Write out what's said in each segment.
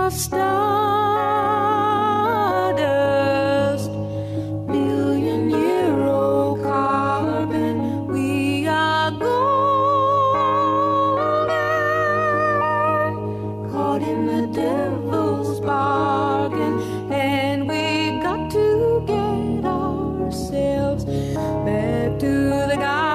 of stardust, billion-year-old carbon. We are golden, caught in the devil's bargain, and we got to get ourselves back to the garden.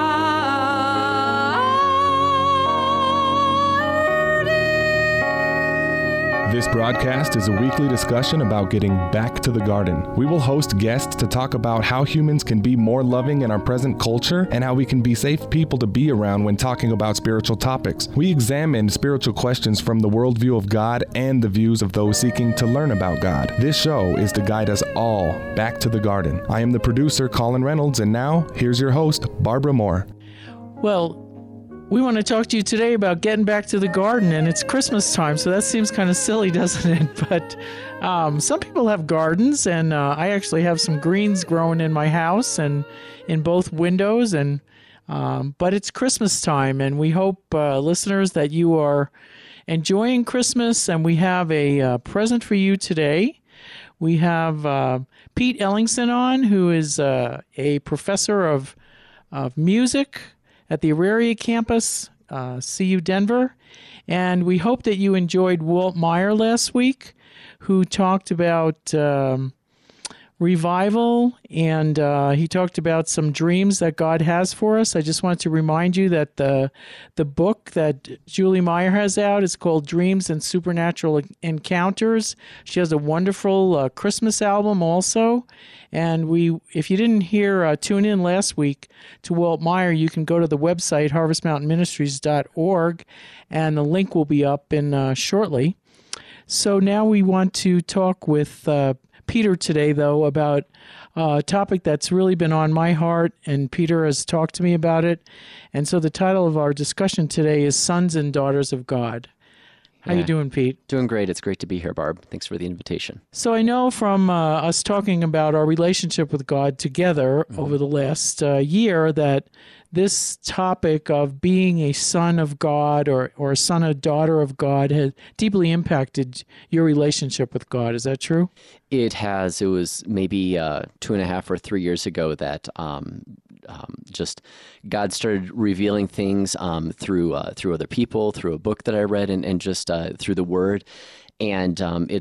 This broadcast is a weekly discussion about getting back to the garden. We will host guests to talk about how humans can be more loving in our present culture and how we can be safe people to be around when talking about spiritual topics. We examine spiritual questions from the worldview of God and the views of those seeking to learn about God. This show is to guide us all back to the garden. I am the producer, Colin Reynolds, and now here's your host, Barbara Moore. Well, we want to talk to you today about getting back to the garden, and it's Christmas time, so that seems kind of silly, doesn't it? But some people have gardens, and I actually have some greens growing in my house and in both windows. And but it's Christmas time, and we hope, listeners, that you are enjoying Christmas, and we have a present for you today. We have Pete Ellingson on, who is a professor of music at the Auraria campus, CU Denver. And we hope that you enjoyed Walt Meyer last week, who talked about revival, and he talked about some dreams that God has for us. I just wanted to remind you that the book that Julie Meyer has out is called Dreams and Supernatural Encounters. She has a wonderful Christmas album also. And if you didn't tune in last week to Walt Meyer, you can go to the website, harvestmountainministries.org, and the link will be up in shortly. So now we want to talk with Peter today, though, about a topic that's really been on my heart, and Peter has talked to me about it. And so the title of our discussion today is Sons and Daughters of God. How you doing, Pete? Doing great. It's great to be here, Barb. Thanks for the invitation. So I know from us talking about our relationship with God together over the last year that this topic of being a son of God or a son or daughter of God has deeply impacted your relationship with God. Is that true? It has. It was maybe 2.5 or 3 years ago that just God started revealing things through other people, through a book that I read, and just through the Word. And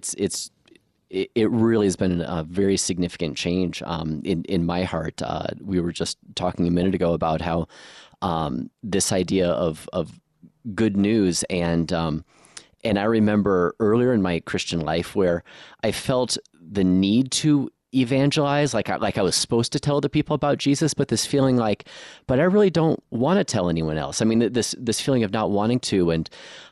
it really has been a very significant change in my heart. We were just talking a minute ago about how this idea of good news, and I remember earlier in my Christian life where I felt the need to evangelize, like I was supposed to tell the people about Jesus, but this feeling like, but I really don't want to tell anyone else. I mean, this feeling of not wanting to, and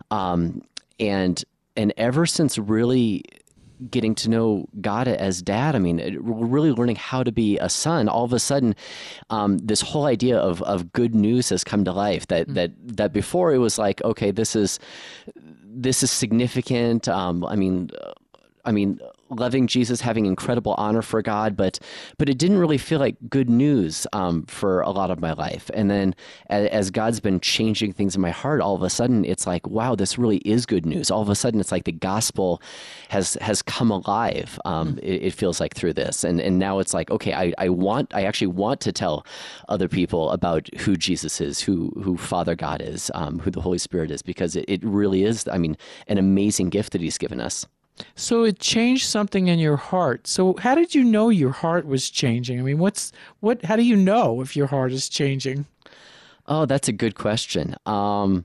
ever since really getting to know God as Dad, I mean, really learning how to be a son, all of a sudden, this whole idea of good news has come to life. That before it was like, okay, this is significant. I mean, loving Jesus, having incredible honor for God, but it didn't really feel like good news for a lot of my life. And then as God's been changing things in my heart, all of a sudden it's like, wow, this really is good news. All of a sudden it's like the gospel has come alive. It feels like through this, and now it's like, okay, I actually want to tell other people about who Jesus is, who Father God is, who the Holy Spirit is, because it really is, I mean, an amazing gift that He's given us. So it changed something in your heart. So how did you know your heart was changing? I mean, how do you know if your heart is changing? Oh, that's a good question. I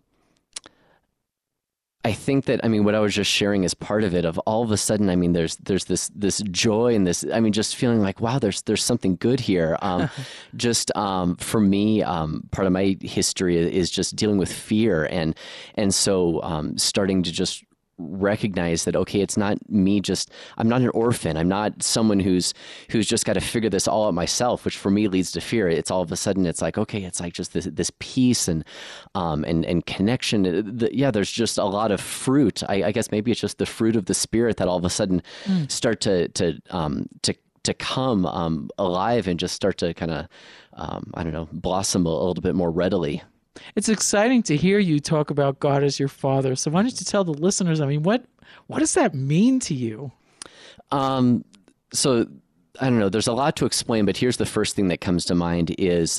think that, I mean, what I was just sharing is part of it, of all of a sudden, I mean, there's this joy and this, I mean, just feeling like, wow, there's something good here. For me, part of my history is just dealing with fear. And so starting to just recognize that, okay, it's not me, I'm not an orphan. I'm not someone who's just got to figure this all out myself, which for me leads to fear. It's all of a sudden, it's like, okay, it's like just this peace and connection. There's just a lot of fruit. I guess maybe it's just the fruit of the Spirit that all of a sudden start to come alive and just start to kind of, blossom a little bit more readily. It's exciting to hear you talk about God as your father. So why don't you tell the listeners, I mean, what does that mean to you? So I don't know, there's a lot to explain, but here's the first thing that comes to mind is,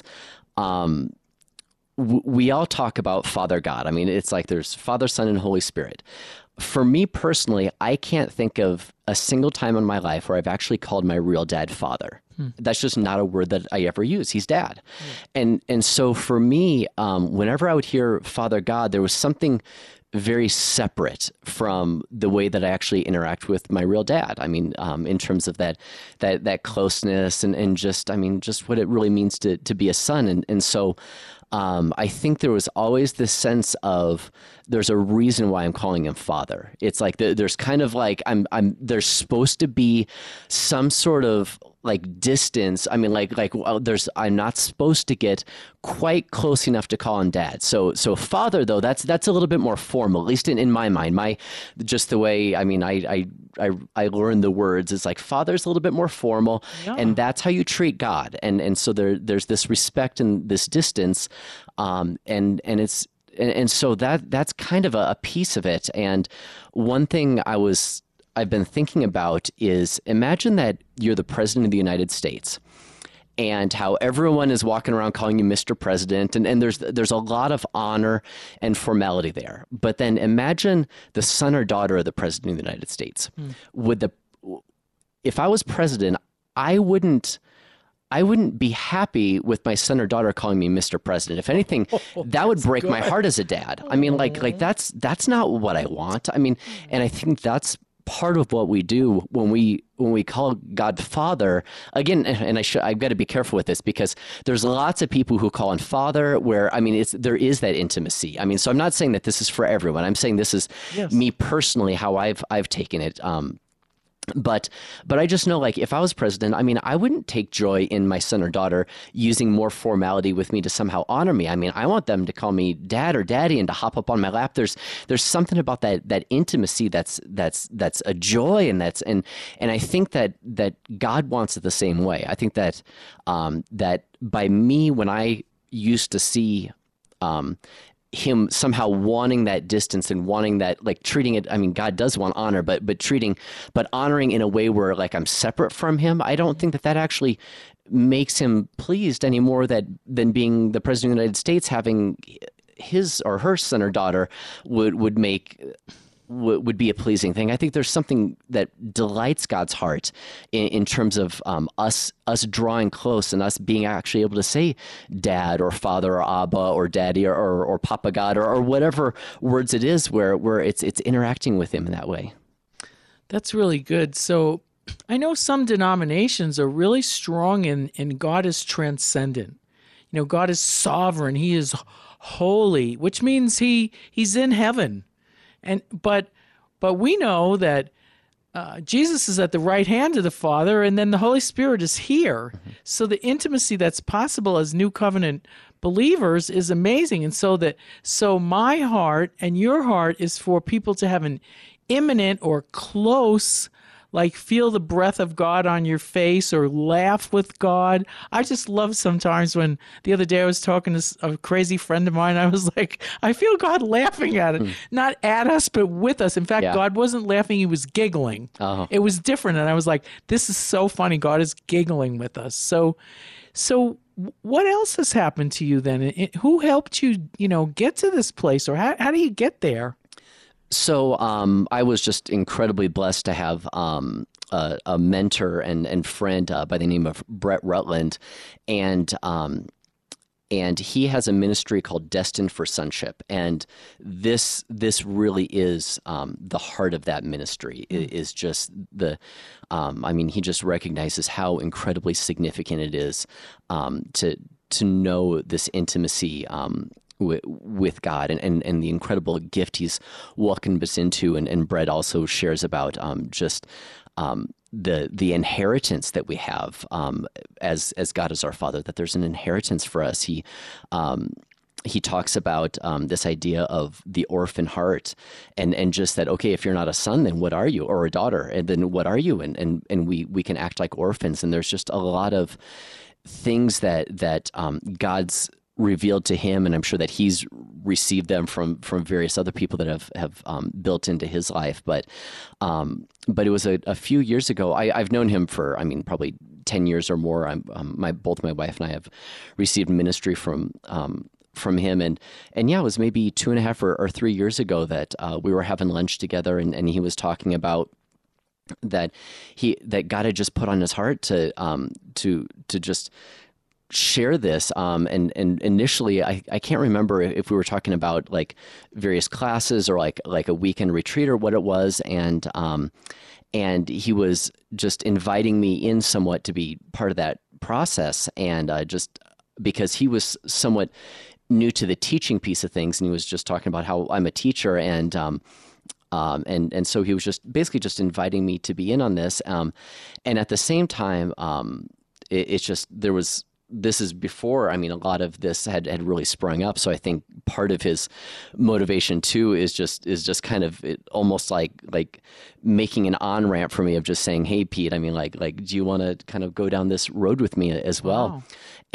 we all talk about Father God. I mean, it's like there's Father, Son, and Holy Spirit. For me personally, I can't think of a single time in my life where I've actually called my real dad father. That's just not a word that I ever use. He's dad. And so for me, whenever I would hear Father God, there was something very separate from the way that I actually interact with my real dad. I mean, in terms of that closeness and just, I mean, just what it really means to be a son. And so I think there was always this sense of there's a reason why I'm calling him father. It's like there's kind of like there's supposed to be some sort of like distance. I mean, I'm not supposed to get quite close enough to call him dad. So father though, that's a little bit more formal, at least in my mind. Just the way, I mean, I learned the words. It's like father's a little bit more formal, and that's how you treat God. And so there's this respect and this distance, and so that's kind of a piece of it. And one thing I've been thinking about is, imagine that you're the president of the United States, and how everyone is walking around calling you Mr. President, and there's a lot of honor and formality there. But then imagine the son or daughter of the president of the United States. If I was president, I wouldn't be happy with my son or daughter calling me Mr. President. If anything, that would break my heart as a dad. I mean, like that's not what I want. I mean, and I think that's part of what we do when we call God Father. Again, and I've got to be careful with this, because there's lots of people who call him Father where, I mean, there is that intimacy. I mean, so I'm not saying that this is for everyone. I'm saying this is me personally, how I've taken it. But I just know, like, if I was president, I mean, I wouldn't take joy in my son or daughter using more formality with me to somehow honor me. I mean, I want them to call me dad or daddy and to hop up on my lap. There's something about that intimacy that's a joy, and and I think that God wants it the same way. I think that that by me, when I used to see him somehow wanting that distance and wanting that, like, treating it, I mean, God does want honor, but honoring in a way where, like, I'm separate from him, I don't think that actually makes him pleased any more than being the president of the United States, having his or her son or daughter would be a pleasing thing. I think there's something that delights God's heart in terms of us drawing close and us being actually able to say dad or father or Abba or daddy or Papa God or whatever words it is, where it's interacting with him in that way. That's really good. So I know some denominations are really strong in God is transcendent. You know, God is sovereign. He is holy, which means he's in heaven. But we know that Jesus is at the right hand of the Father, and then the Holy Spirit is here. Mm-hmm. So the intimacy that's possible as New Covenant believers is amazing. And so my heart and your heart is for people to have an imminent or close, like, feel the breath of God on your face or laugh with God. I just love sometimes when the other day I was talking to a crazy friend of mine. I was like, I feel God laughing at it, not at us, but with us. In fact, God wasn't laughing. He was giggling. Uh-huh. It was different. And I was like, this is so funny. God is giggling with us. So what else has happened to you then? Who helped you, get to this place, or how do you get there? So I was just incredibly blessed to have a mentor and friend by the name of Brett Rutland, and he has a ministry called Destined for Sonship, and this really is the heart of that ministry. Is just he just recognizes how incredibly significant it is to know this intimacy with God and the incredible gift he's welcomed us into. And Brett also shares about the inheritance that we have as God is our Father, that there's an inheritance for us. He talks about this idea of the orphan heart and just that, okay, if you're not a son, then what are you? Or a daughter, and then what are you? And we can act like orphans. And there's just a lot of things that God's revealed to him, and I'm sure that he's received them from various other people that have built into his life. But it was a few years ago. I've known him for, I mean, probably 10 years or more. Both my wife and I have received ministry from him, and yeah, it was maybe 2.5 or 3 years ago that we were having lunch together, and he was talking about that God had just put on his heart to just share this. And initially, I can't remember if we were talking about like various classes or like a weekend retreat or what it was. And he was just inviting me in somewhat to be part of that process. And just because he was somewhat new to the teaching piece of things, and he was just talking about how I'm a teacher, and so he was just basically just inviting me to be in on this. And at the same time, it's just, this is before, I mean, a lot of this had really sprung up. So I think part of his motivation too is just kind of almost like making an on-ramp for me of just saying, hey, Pete, I mean, like, do you want to kind of go down this road with me as well? Wow.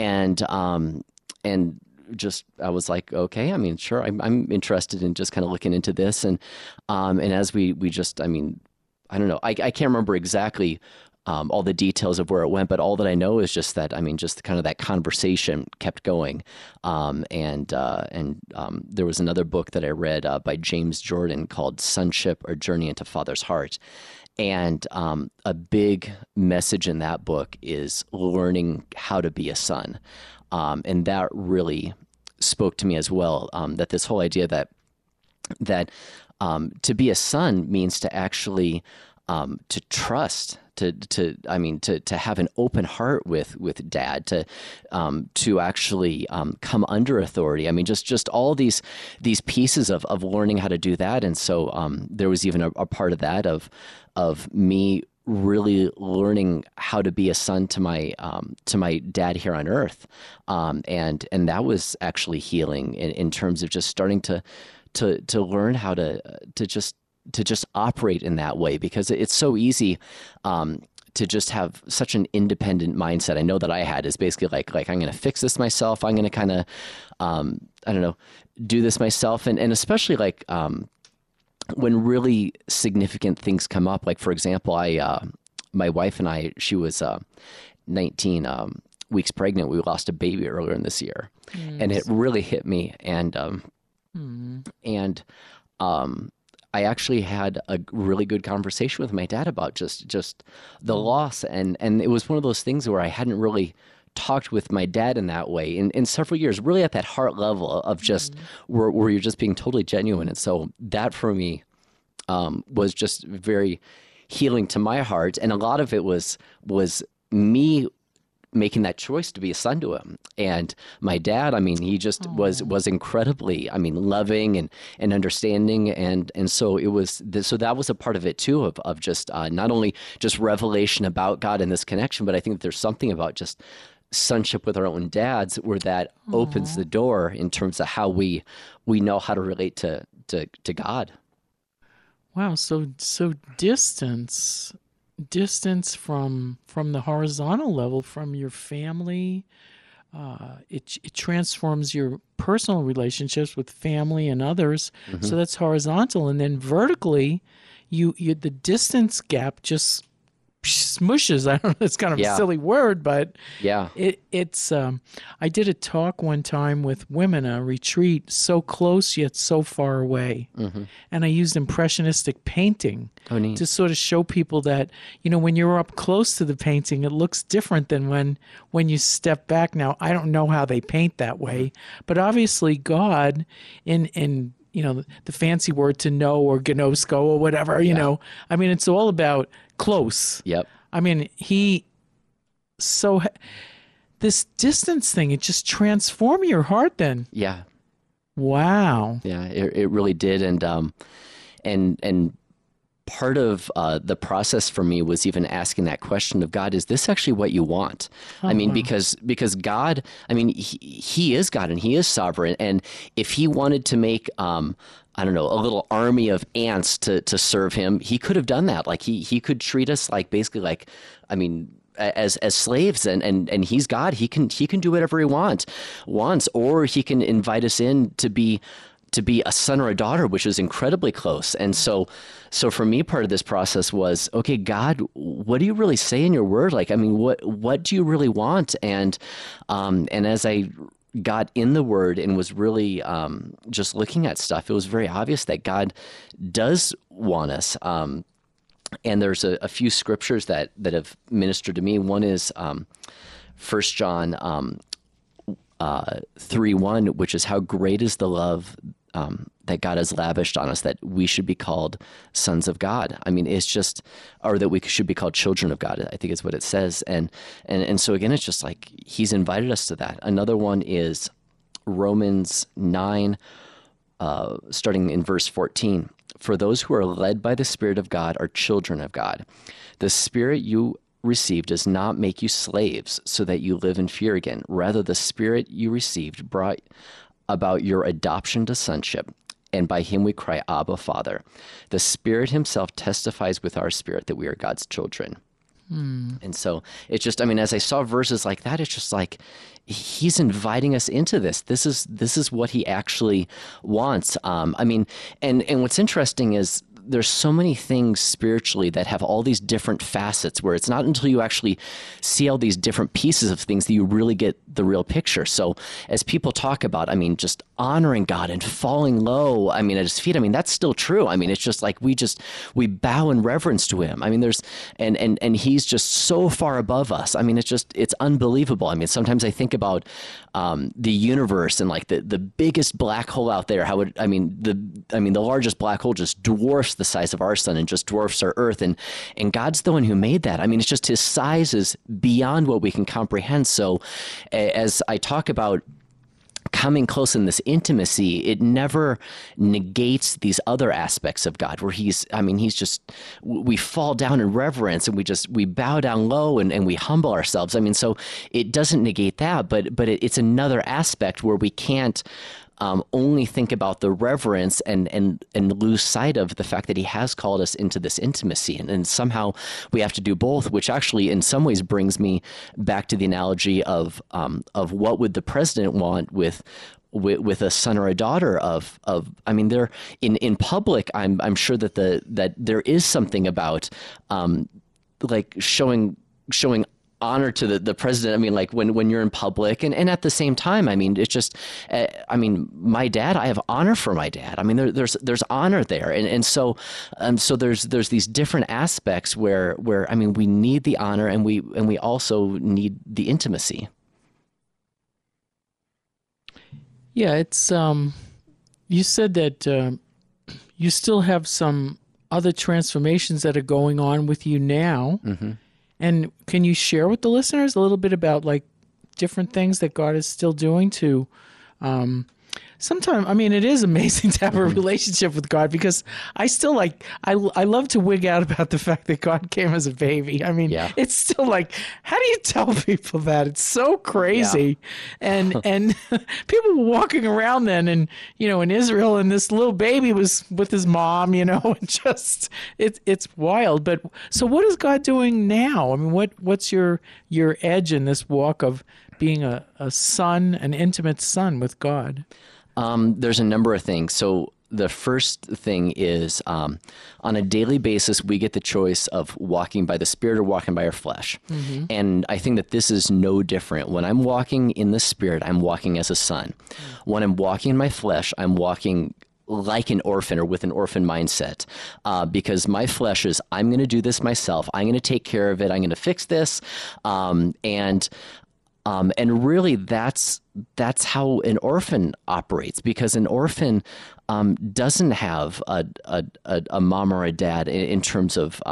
And just, I was like, okay, I mean, sure, I'm interested in just kind of looking into this. And as we just, I mean, I don't know, I can't remember exactly all the details of where it went, but all that I know is just that, I mean, just kind of that conversation kept going. And there was another book that I read by James Jordan called Sonship: A Journey into Father's Heart. And a big message in that book is learning how to be a son. And that really spoke to me as well, that this whole idea that to be a son means to actually to trust, to have an open heart with dad, to actually come under authority. I mean, just all these pieces of learning how to do that. And so there was even a part of that of me really learning how to be a son to my dad here on earth, and that was actually healing in terms of just starting to learn how to just operate in that way, because it's so easy to just have such an independent mindset. I know that I had, is basically like I'm going to fix this myself. I'm going to kind of I don't know, do this myself, and especially like when really significant things come up, like for example, my wife and I, she was 19 weeks pregnant. We lost a baby earlier in this year, and it really hit me. And I actually had a really good conversation with my dad about just the loss, and it was one of those things where I hadn't really talked with my dad in that way in several years, really at that heart level of just where you're just being totally genuine. And so that for me was just very healing to my heart. And a lot of it was me making that choice to be a son to him. And my dad, I mean, he just was incredibly, I mean, loving and understanding. And so it was, so that was a part of it too, of just not only just revelation about God and this connection, but I think that there's something about just sonship with our own dads where that opens the door in terms of how we know how to relate to God. Wow. So distance from the horizontal level, from your family, it transforms your personal relationships with family and others. So that's horizontal, and then vertically, you the distance gap just smushes. I don't know, it's kind of a silly word, but it's I did a talk one time with women, a retreat, so close yet so far away. And I used impressionistic painting to sort of show people that, you know, when you're up close to the painting, it looks different than when you step back. Now, I don't know how they paint that way, but obviously God in you know, the fancy word to know, or gnosko, or whatever, you know, I mean, it's all about close. Yep. I mean, this distance thing, it just transformed your heart then. Yeah. Wow. Yeah, it really did. And part of the process for me was even asking that question of God, is this actually what you want? I mean, because God, I mean, he is God and he is sovereign. And if he wanted to make, I don't know, a little army of ants to serve him, he could have done that. Like he could treat us like basically like, I mean, as slaves, and he's God. He can do whatever he wants, or he can invite us in to be a son or a daughter, which is incredibly close. And so for me, part of this process was, okay, God, what do you really say in your word? Like, I mean, what do you really want? And as I got in the word and was really just looking at stuff, it was very obvious that God does want us. And there's a few scriptures that have ministered to me. One is 1 John 3:1, which is how great is the love that God has lavished on us, that we should be called sons of God. I mean, it's just, or that we should be called children of God, I think is what it says. And so again, it's just like he's invited us to that. Another one is Romans 9, starting in verse 14. For those who are led by the Spirit of God are children of God. The Spirit you received does not make you slaves so that you live in fear again. Rather, the Spirit you received brought about your adoption to sonship, and by him we cry, Abba, Father. The Spirit himself testifies with our spirit that we are God's children. And so it's just, I mean, as I saw verses like that, it's just like he's inviting us into this. This is what he actually wants. I mean, and what's interesting is there's so many things spiritually that have all these different facets, where it's not until you actually see all these different pieces of things that you really get the real picture. So as people talk about, I mean, just honoring God and falling low, I mean, at his feet, I mean, that's still true. I mean, it's just like we bow in reverence to him. I mean, there's, and he's just so far above us. I mean, it's unbelievable. I mean, sometimes I think about the universe and like the biggest black hole out there, the largest black hole just dwarfs the size of our sun and just dwarfs our earth. And God's the one who made that. I mean, it's just his size is beyond what we can comprehend. So as I talk about coming close in this intimacy, it never negates these other aspects of God where we fall down in reverence and we bow down low and we humble ourselves. I mean, so it doesn't negate that, but it's another aspect where we can't only think about the reverence and lose sight of the fact that he has called us into this intimacy. And somehow we have to do both, which actually in some ways brings me back to the analogy of what would the president want with a son or a daughter I mean, they're in public, I'm sure that there is something about like showing honor to the president. I mean, like when you're in public and at the same time, I mean, it's just, my dad, I have honor for my dad. I mean, there's honor there. And so there's these different aspects where, I mean, we need the honor and we also need the intimacy. Yeah. It's, you said that, you still have some other transformations that are going on with you now. Mm-hmm. And can you share with the listeners a little bit about like different things that God is still doing to, sometimes, I mean, it is amazing to have a relationship with God, because I still I love to wig out about the fact that God came as a baby. I mean, yeah. It's still like, how do you tell people that? It's so crazy. Yeah. And people were walking around then and, in Israel, and this little baby was with his mom, and just, it's wild. But so what is God doing now? I mean, what's your edge in this walk of being a son, an intimate son with God? There's a number of things. So the first thing is on a daily basis, we get the choice of walking by the Spirit or walking by our flesh. Mm-hmm. And I think that this is no different. When I'm walking in the Spirit, I'm walking as a son. Mm-hmm. When I'm walking in my flesh, I'm walking like an orphan or with an orphan mindset, because my flesh is, I'm going to do this myself. I'm going to take care of it. I'm going to fix this. And really, that's how an orphan operates, because an orphan doesn't have a mom or a dad in terms of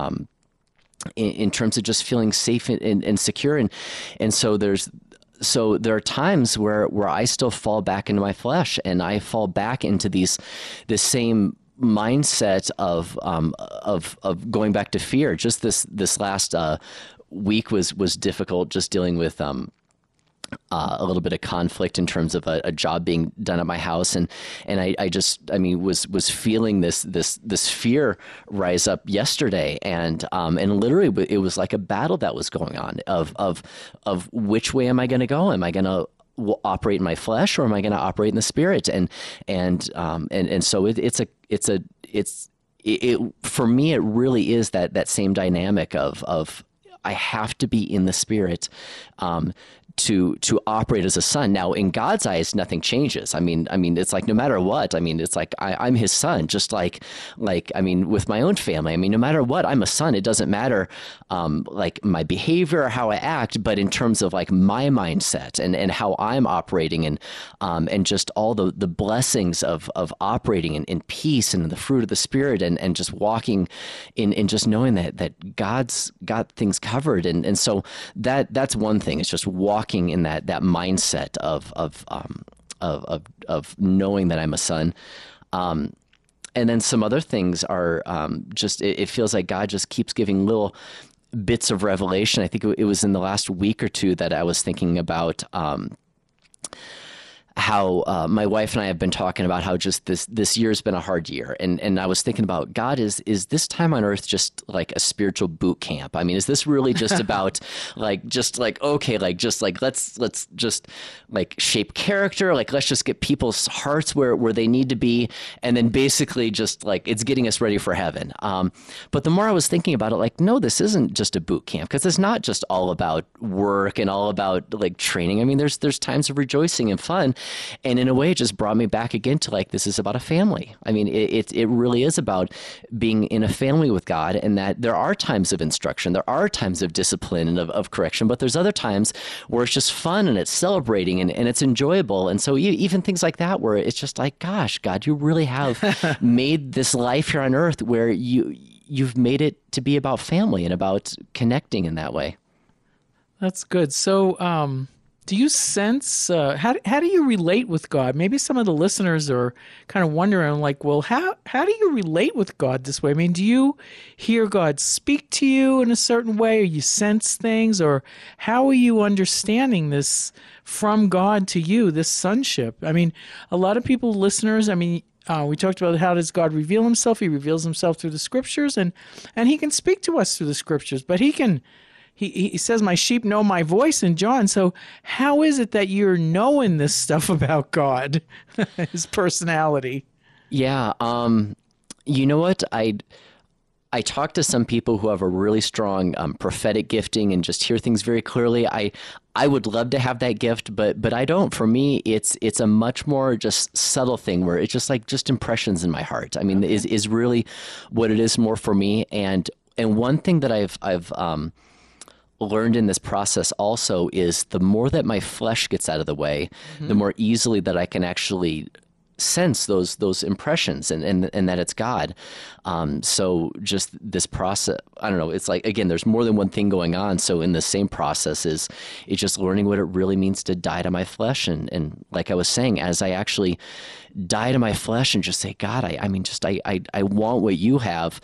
just feeling safe and secure, and so there are times where I still fall back into my flesh, and I fall back into this same mindset of going back to fear. Just this last week was difficult, just dealing with a little bit of conflict in terms of a job being done at my house, and I just, I mean, was feeling this fear rise up yesterday, and literally it was like a battle that was going on of which way am I going to go? Am I going to operate in my flesh, or am I going to operate in the Spirit? And so it's for me, it really is that same dynamic of I have to be in the Spirit to operate as a son. Now, in God's eyes, nothing changes. I mean, it's like no matter what. I mean, it's like I'm His son, just like I mean, with my own family. I mean, no matter what, I'm a son. It doesn't matter like my behavior or how I act, but in terms of like my mindset and how I'm operating and just all the blessings of operating in peace and in the fruit of the Spirit and just walking in just knowing that God's got things covered. And so that's one thing. It's just walking in that mindset of knowing that I'm a son. And then some other things are just, it feels like God just keeps giving little bits of revelation. I think it was in the last week or two that I was thinking about how my wife and I have been talking about how just this year's been a hard year. And I was thinking about, God, is this time on earth just like a spiritual boot camp? I mean, is this really just about okay, let's just like shape character, like let's just get people's hearts where they need to be, and then basically just like it's getting us ready for heaven. But the more I was thinking about it, like, no, this isn't just a boot camp, because it's not just all about work and all about like training. I mean, there's times of rejoicing and fun. And in a way, it just brought me back again to like, this is about a family. I mean, it really is about being in a family with God, and that there are times of instruction, there are times of discipline and of correction, but there's other times where it's just fun and it's celebrating and it's enjoyable. And so even things like that, where it's just like, gosh, God, you really have made this life here on earth where you've made it to be about family and about connecting in that way. That's good. So, do you sense, how do you relate with God? Maybe some of the listeners are kind of wondering, like, well, how do you relate with God this way? I mean, do you hear God speak to you in a certain way, or you sense things, or how are you understanding this from God to you, this sonship? I mean, a lot of people, listeners, I mean, we talked about how does God reveal Himself? He reveals Himself through the Scriptures, and He can speak to us through the Scriptures, but He says, my sheep know my voice in John. So how is it that you're knowing this stuff about God, His personality? Yeah. You know what? I talk to some people who have a really strong prophetic gifting and just hear things very clearly. I would love to have that gift, but I don't. For me, it's a much more just subtle thing where it's just like just impressions in my heart. I mean, is really what it is more for me. And one thing that I've learned in this process also is the more that my flesh gets out of the way, the more easily that I can actually sense those impressions and that it's God. So just this process, I don't know, it's like, again, there's more than one thing going on. So in the same process it's just learning what it really means to die to my flesh. And like I was saying, as I actually die to my flesh and just say, God, I want what you have.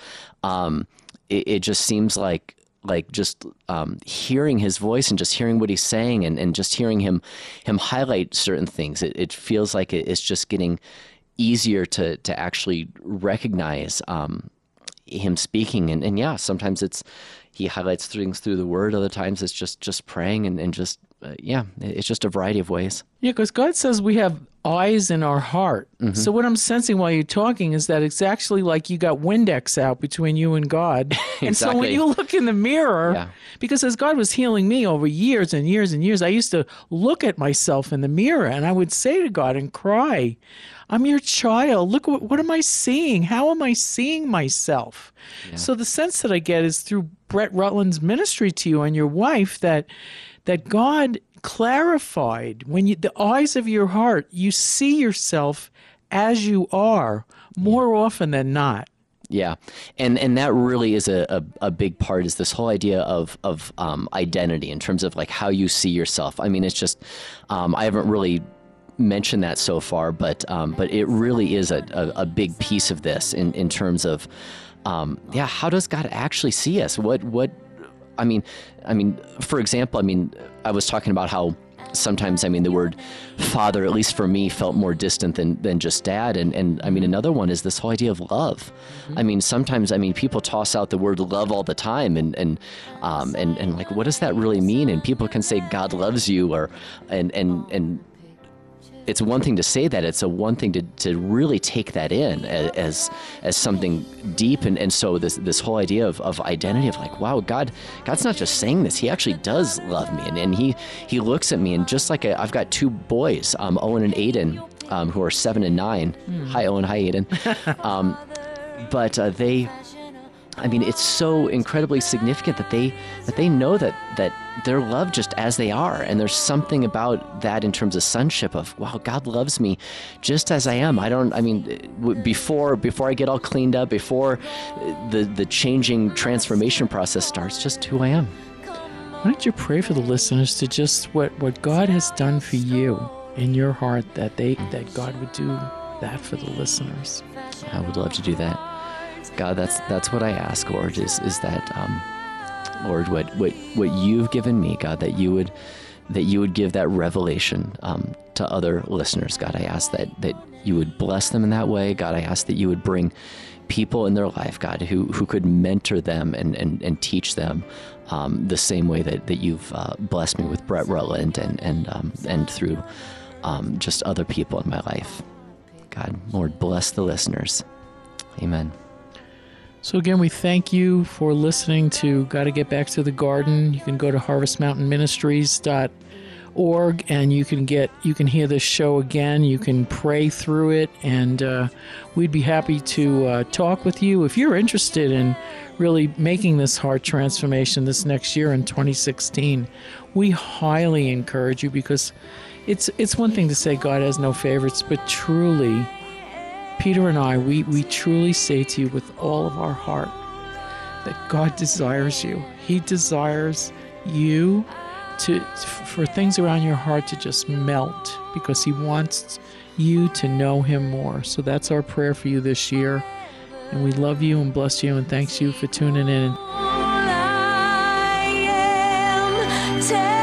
It just seems like just hearing His voice and just hearing what He's saying and just hearing him highlight certain things. It feels like it's just getting easier to actually recognize Him speaking. And yeah, sometimes He highlights things through the Word. Other times it's just praying and just, it's just a variety of ways. Yeah, because God says we have eyes in our heart. Mm-hmm. So what I'm sensing while you're talking is that it's actually like you got Windex out between you and God. Exactly. And so when you look in the mirror, because as God was healing me over years and years and years, I used to look at myself in the mirror and I would say to God and cry, I'm your child. Look, what am I seeing? How am I seeing myself? Yeah. So the sense that I get is through Brett Rutland's ministry to you and your wife that God clarified when the eyes of your heart, you see yourself as you are more often than not. Yeah, and that really is a big part, is this whole idea of identity in terms of like how you see yourself. I mean, it's just I haven't really mentioned that so far, but it really is a big piece of this in terms of how does God actually see us? What I mean, for example, I was talking about how sometimes, I mean, the word father, at least for me, felt more distant than just dad. And I mean, another one is this whole idea of love. I mean, sometimes, I mean, people toss out the word love all the time, and like, what does that really mean? And people can say God loves you, or and it's one thing to say that. It's one thing to really take that in as something deep. And so this whole idea of identity, of like, wow, God's not just saying this. He actually does love me. And he looks at me, and just like I've got two boys, Owen and Aiden, who are 7 and 9. Hi, Owen. Hi, Aiden. But I mean, it's so incredibly significant that they know that they're loved just as they are. And there's something about that in terms of sonship of, wow, God loves me just as I am. Before I get all cleaned up, before the changing transformation process starts, just who I am. Why don't you pray for the listeners to just what God has done for you in your heart, that God would do that for the listeners. I would love to do that. God, that's what I ask, Lord, is that, Lord, what you've given me, God, that you would give that revelation to other listeners. God, I ask that you would bless them in that way. God, I ask that you would bring people in their life, God, who could mentor them and teach them the same way that you've blessed me with Brett Rutland and through just other people in my life. God, Lord, bless the listeners. Amen. So again, we thank you for listening to Gotta Get Back to the Garden. You can go to harvestmountainministries.org and you can hear this show again. You can pray through it, and we'd be happy to talk with you. If you're interested in really making this heart transformation this next year in 2016, we highly encourage you, because it's one thing to say God has no favorites, but truly, Peter and I, we truly say to you with all of our heart that God desires you. He desires you for things around your heart to just melt, because he wants you to know him more. So that's our prayer for you this year. And we love you and bless you and thanks you for tuning in. All I am